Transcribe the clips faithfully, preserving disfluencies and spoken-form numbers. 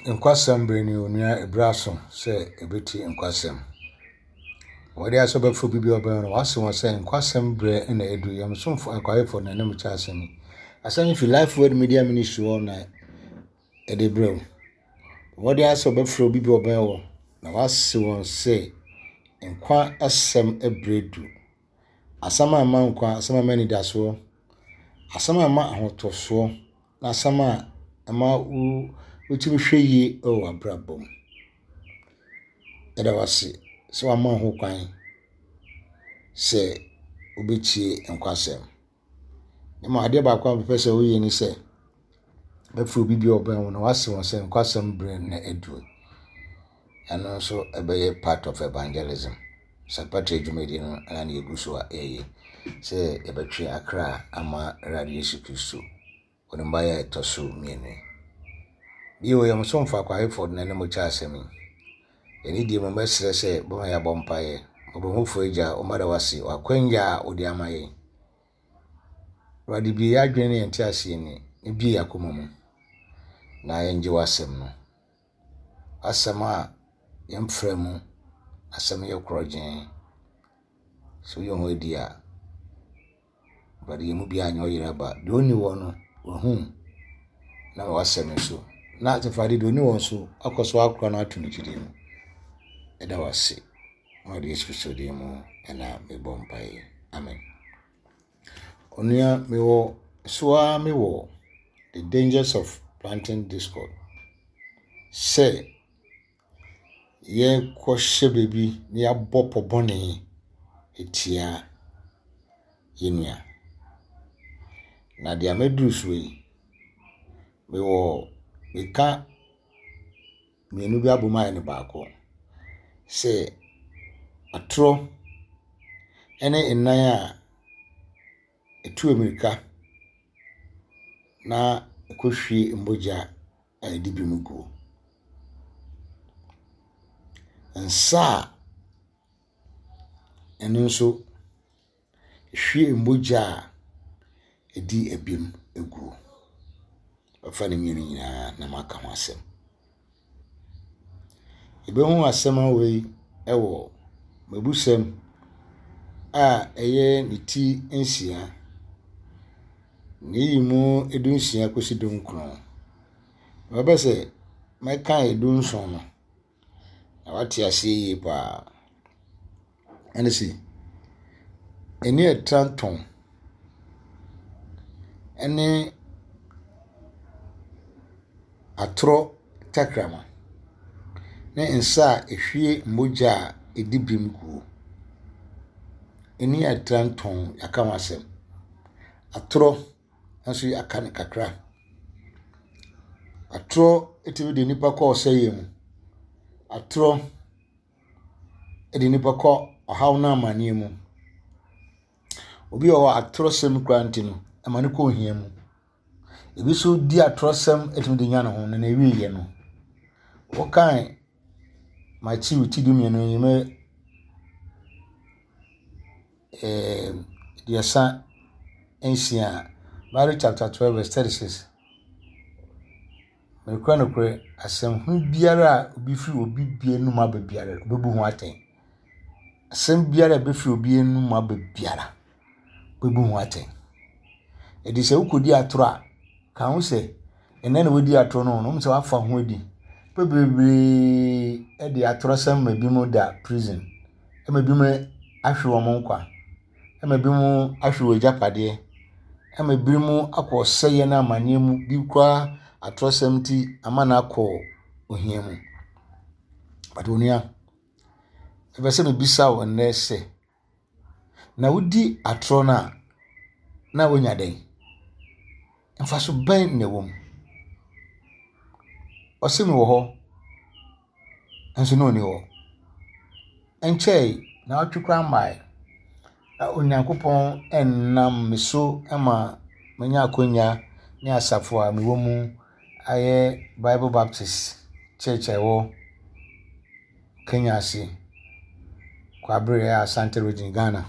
Nkwasɛm bre ni onua ebraso sɛ ebeti nkwasɛm. Wode aso bɛfo bibi oban no wase won sɛ nkwasɛm bre na edu yam somfo akwayefo na nem cha asɛm. Asɛm fi Life Word Media Ministry on na ede bre. Wode aso bɛfo bibi oban wo na wase won sɛ nkwa asɛm ebredu. Asɛm ama nkwa, asɛm ama ni daso. Asɛm ama ahotoso, na asɛm a ama u Uti hweyi o abrabom. Eda wase so ama ho kwan se obetie nkwasem. Ema ade ba kwa pese wo yi ni se befro bibi oban no wase won se nkwasem bre na edu. Ano so ebeye part of evangelism. Sapatre dwumedi no ana ne eguso a eye se ebetwe akra ama radio Yesu Kristo. Oni mbaya etoso miene. Iyo ya msomfa kwa Hayford na ne mocha asemi. Eni di mo mesre se bo ya bompaye. Obo hofo eja o mada wasi wakwenya odi amaye. Radi bi ya dwene ente ase ni. Ebi yakoma mu. Na yenje wasem no. Asem a yemfrɛ mu asem ye krogen. So yo ho edi a. Radi yemu bi anyo yiraba. Do ni wo no ohun na wasem so. Na tefadi do ni won so akoso akro na atunu kidi mu eda wase ma de Yesu Kristo de mu na me bompai amen. Onia me wo so a me wo the dangers of planting discord. Say ye kwhye bebi na ya bopo bone etia yenua na dia medru so yi me wo Eka mienu bi aboma ne baako se atro ene enan a etu Amerika na ekohwie mboja a edibi mugo nsa eno nso hwie mboja edi ebim egu afani mienu nyina na maka ho asem. Ebe hu asem awe ewo mabusem a eye niti ensia ni yimu edunsia kosi dunkron. Mabese meka edunson no na wati ase yi pa enesi eni etranton ene atro takrama ne nsa ehwie mboja edibim ku eni atranton yakamasem atro aso yakane kakra atro etibi de nipa ko oseyem atro edi nipa ko ohaw na amane mu obi o atro sem kranti no amane ko ohia mu ebi so di atrosem etim de nya no ho na ewi ye no wo kan ma chi uti du mi no yeme eh dia sa ensia Matthew chapter twelve verse thirty-six me kwa no kure asem hu biara obi fi obi bienu ma ba biara obebu ho aten asem biara be fi obi enu ma ba biara obebu ho aten edi se ukodi atro a ka hu se ene na wodi atro no no mse wafa ho adi bebre e di atro sem mabi mu da prison e mabi mu ahwe wo nkwa e mabi mu ahwe wo japade e mabi mu akoseye na amane mu bi kwa atro sem ti amana akọ ohia mu badonia e be se me bisa wo na se na wodi atro na na wonya den mfa so ban ne wom osimi wo ho enso no ni wo enchei na atwukra mai na onyankopon ennam meso ama manya akonya ni asafo a mewo mu aye Bible Baptist Church ewo Kenya si kwa bre ya Asante Region Ghana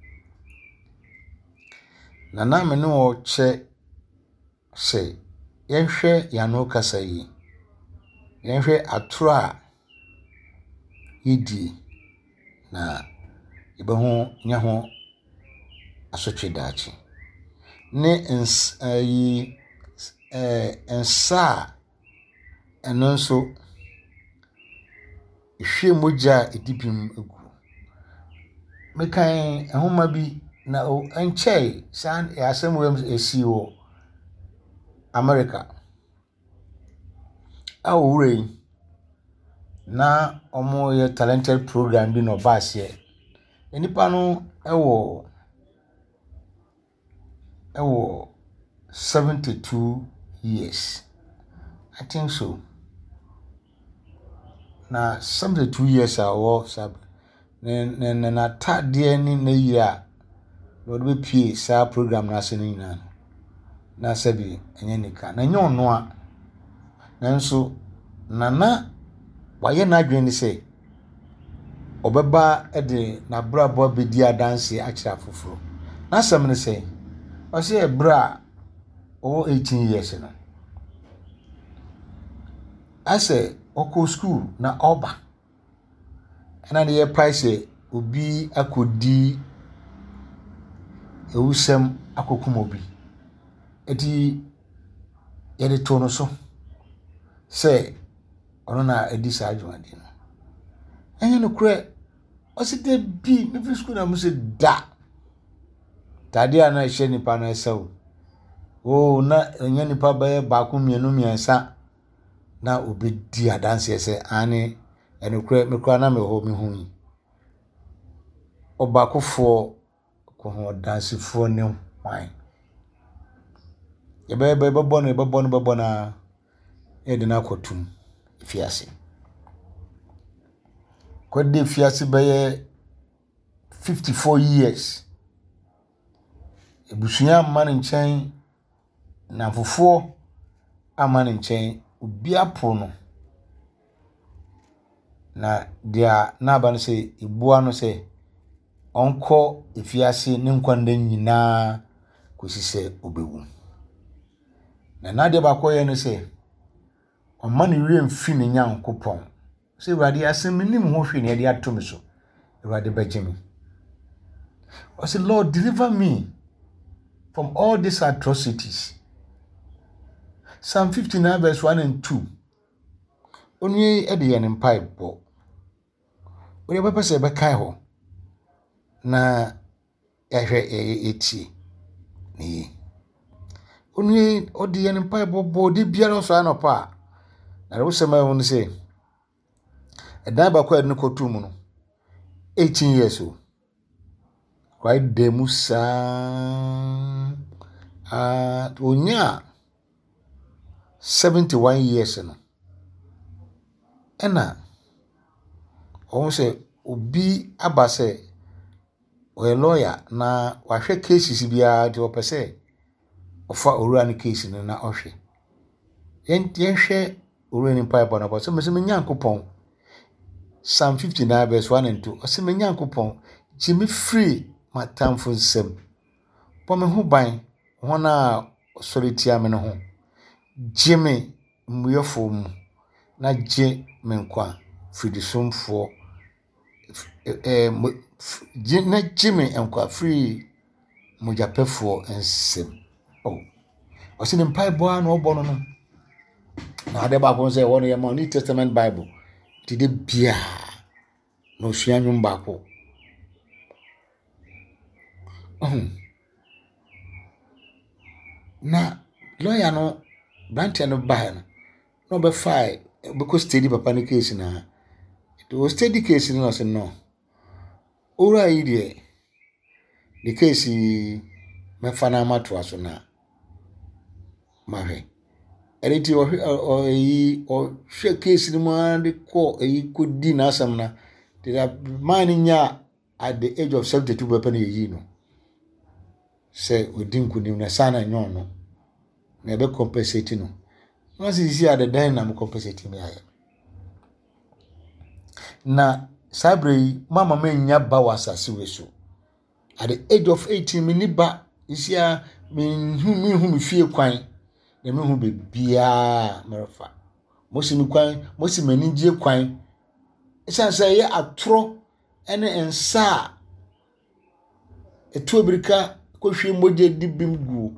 na na me no che se yenhwe ya no kasa yi yɛnhwɛ atoro a yɛdi na yɛbɛho nya ho asotwe daakye ne ens ayi eh ensa ɛno nso hwe mogya edipim egu mekan ahoma bi na o enchei san yasem wem esi wo America a owure na omo ye talented program bi no baase enipa no ewo ewo seventy-two years I think so na seventy-two years awo sab ne ne na tade ni na yia no be pie sa program na se ni na na sabi enye nika na nye ono a nanso nana waye na adwen ni se obeba e de na brabo bedi adanse akira foforo na sam ni se o se e bra o eighteen years no ase oko school na oba na ne ye price obi akodi ewusem akokum obi eti ye de to no so se ono na edi sa adwumade no enye no kure o se de bi me school na mo se da tade ana hye nipa na esawo o na enye nipa ba ba ko mienu miensa na obedi adanse ese ane ene kure me kura na me ho me hu yi obakofo ko ho dansefo ne hwan ye be be bo no be bo no be bo na e de na kotum fiase ko de fiase be ye fifty-four years ebusuya man nchen na fofo aman nchen obi apo no na dia na ba no se ibua no se onko efiase ne nkwanda nyina kosise obewu na na de ba koye no se oman wie mfi ne nyankopon se urade asem nim ho hwe ne de atom so urade bajemi o se Lord deliver me from all these atrocities. Psalm fifty-nine verse one and two. Onye ede ye ne mpai bo. Onye papa se be kai ho. Na yahwe eti ni. Onye ode ye ne mpai bo bo de biara so anopa. Na wo sema won se eda ba kwa ne kotu mu no eighteen years o. Right demusa ah onya seventy-one years no ena o se obi abase o lawyer na wahwe cases bia de opese ofa owura ne case no na ohwe yen hwe owura ne pipe na boso mese menyankopon Psalm fifty-nine verse one and two o se menyankopon jimi free matamfo nsem po me ho ban hona solitia me no ho jimi muyofo mu na je me nkwa fridisomfo eh na jimi nkwa free mujapefo nsem oh o se ne mpai bo an obo no no na ade ba ko se wono ye ma New Testament Bible ti de bia no suanwum ba ko oh na lawyer no branch no ba no no be file because steady papa ne case na to steady case no say no ora yi de the case me fana mato aso na mahe eriti o o yi o hwe case ni ma de ko yi kodi na asam na the man nya at the age of seventy-two papa ne yi no say odin kunim na sana nyon no na be compensate no no see see at the day na me compensate me aye na sabre mama me nya ba wasase weso at the age of eighteen me ni ba isia me hu me hu me fie kwan na me hu be bia merefa mosi mi kwan mosi mani gye kwan esan say ye atoro ene ensa etu obirika ko hwe mogye di bim gu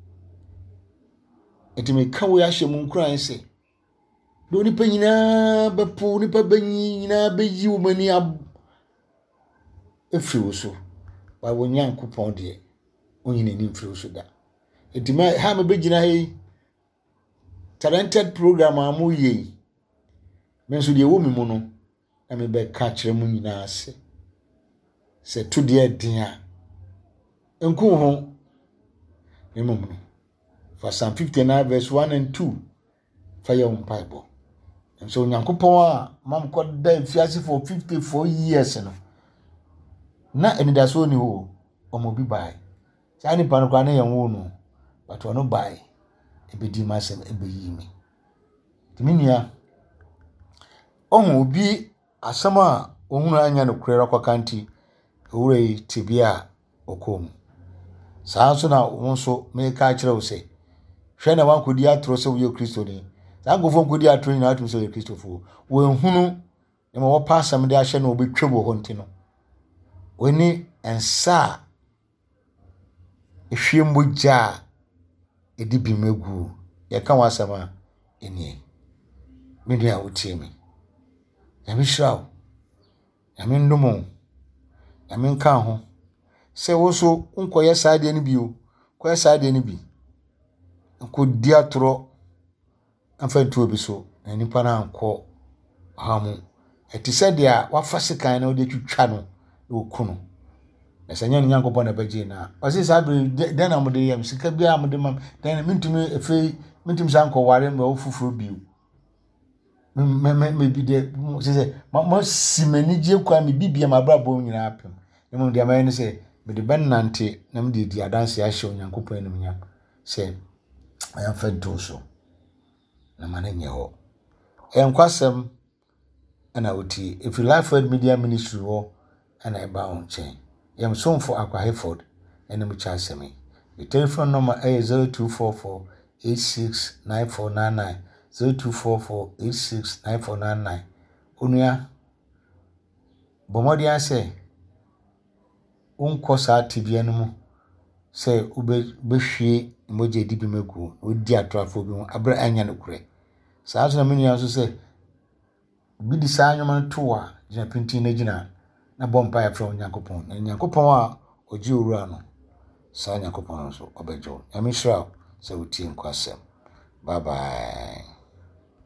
etime kawo ya hye mu nkran se do ni pa nyina bepo ni pa banyi nyina beyi wo mani ab efiri wo so ba wo Nyankopon de onyina ni mfiri wo so da etime ha me begina he talented program amu ye menso de wo mi mu no na me be ka kire mu nyina ase se to de dia enku ho emum no for Psalm fifty-nine verse one and two fire on Bible and so Nyankopon a mam ko da fiase for fifty-four years no na eni da so ni ho omo bi bai sa ni pan kwa na ye wo no but ono bai ebedi masem ebeyi mi timinia ohun obi asama ohun anya no kurera kwa kanti owure tibia okom saa so na won so me ka kire wo se hwe na wan kodi atro se wo Kristo ni saa gofo kodi atro ni atum se wo Kristofo wo ehunu e ma wo pa asam de ahye na obetwebo ho nti no oni ensa ehwe mogya edi bimegu ye ka wasama eni me dia wotie me ya mi shraw ya mi ndomo ya mi nka ho se wo so nkoye saade ni bio koye saade ni bi nko dia toro amfantu obi so na nipa na anko hamu eti se dia wafa sekan na ode twitwa no wo kuno na sanya Nyankopon na baje na wase sabe den na mode yam sika bia mode mam den mintumi efe mintumi sanko ware ma ofufuro bio me me me bi de se se ma simani je kwa me bibia ma brabo nyina apem emu de amaye ne se me de ben nante na me de di adanse ahye Nyankopon enum nya se ayam fanto so na manenye ho enkwasem ana oti if you life word media ministry ho ana eba on chain yam somfo Akwa Hayford enum cha semi the telephone number is zero two four four eight six nine four nine nine zero two four four eight six nine four nine nine onua bomodi ase unko sa tibia no mu se ube behwie moje dibi megu odi atrafo bi abra anya no kure saa so na menu aso se bi di saa nyoma to a gina pinti na gina na bompa ya from Nyankopon na Nyankopon a oji owura no saa Nyankopon so obejo yamishra se uti nkwasem bye bye.